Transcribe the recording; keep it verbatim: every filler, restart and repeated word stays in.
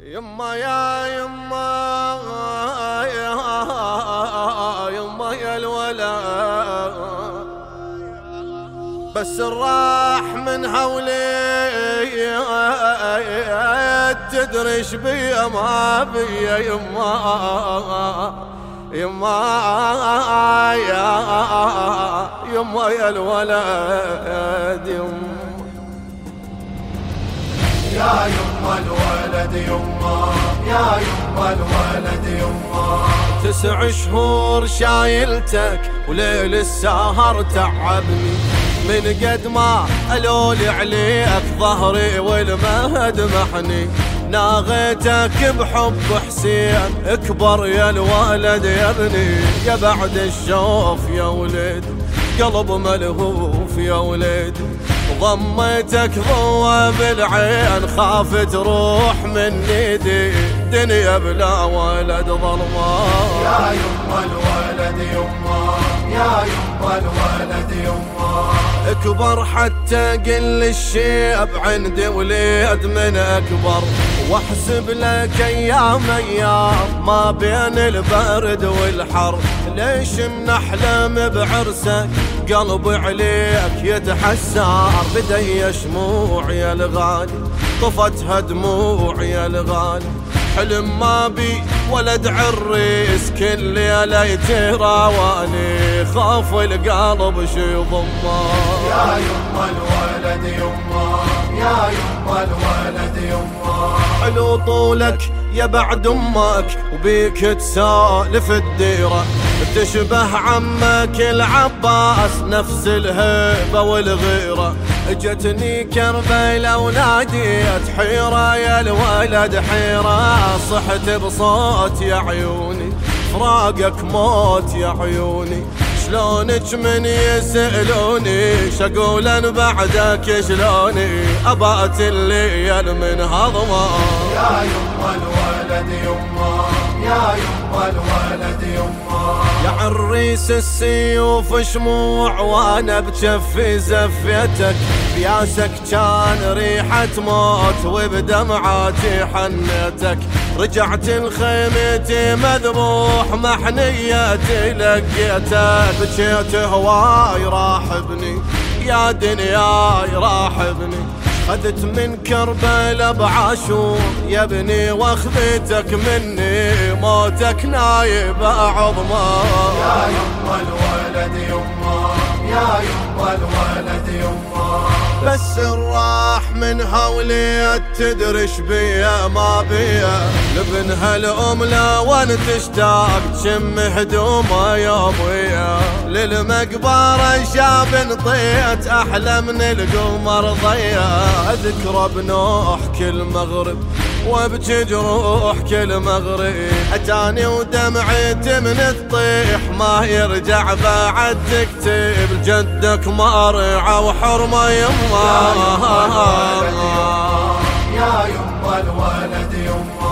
يما يا يما يا يما يا الولا بس الراح من هولي تدريش بي ما بي يما يما يا يما يا الولد يما يا يما الولد يما يا يما الولد يما تسع شهور شايلتك وليل السهر تعبني من قد ما ألولي عليك ظهري والمهد محني ناغيتك بحب حسين اكبر يا الولد يا ابني يا بعد الشوف يا ولد قلب ملهوف يا ولد ضميتك ضوى بالعين خاف تروح من ايدي دنيا بلا ولد ظلمة يا يما الولد يما يا يما الولد يما اكبر حتى قل الشيب عندي وليد من اكبر واحسب لك ايام ايام ما بين البرد والحر ليش منحلم بعرسك قلبي عليك يتحسر بدي شموع يا الغالي طفتها دموع يا الغالي حلم ما بي ولد عريس كل ليلة يتراواني خاف القلب شي ضمه يا يما الولد يما يا يما الولد يما حلو طولك يا بعد امك وبيك تسالف الديره تشبه عمك العباس نفس الهيبه والغيره اجتني كربيله وناديت حيره يا الولد حيره صحت بصوت يا عيوني فراقك موت يا عيوني شلونك من يسألوني شقول ان بعدك شلوني ابات الليل من هضمه يا يما الولد يما يا يما الولد يما يا عريس السيوف شموع وانا بجفي زفيتك بياسك كان ريحة موت وبدمعاتي حنيتك رجعت لخيمتي مذبوح محنيتي لقيتك بكيت هواي راحبني يا دنياي راحبني خذت من كربلاء بعاشور يا ابني واخذتك مني موتك نايب عظمه يا يما الولد يما يا يما الولد يما بس الراح من هولي تدرش بيا ما بيا لبنها الام لا وان تشتاق تشم هدومه يا ابويا للمقبره شاب نطيت احلى من القمر ضيا اذكر بنوح كل مغرب وابكي جروح كل مغرب اتاني ودمعتي من تطيح ما يرجع بعد تكتب جدك مرعى وحرمه يما يا يما الولد يما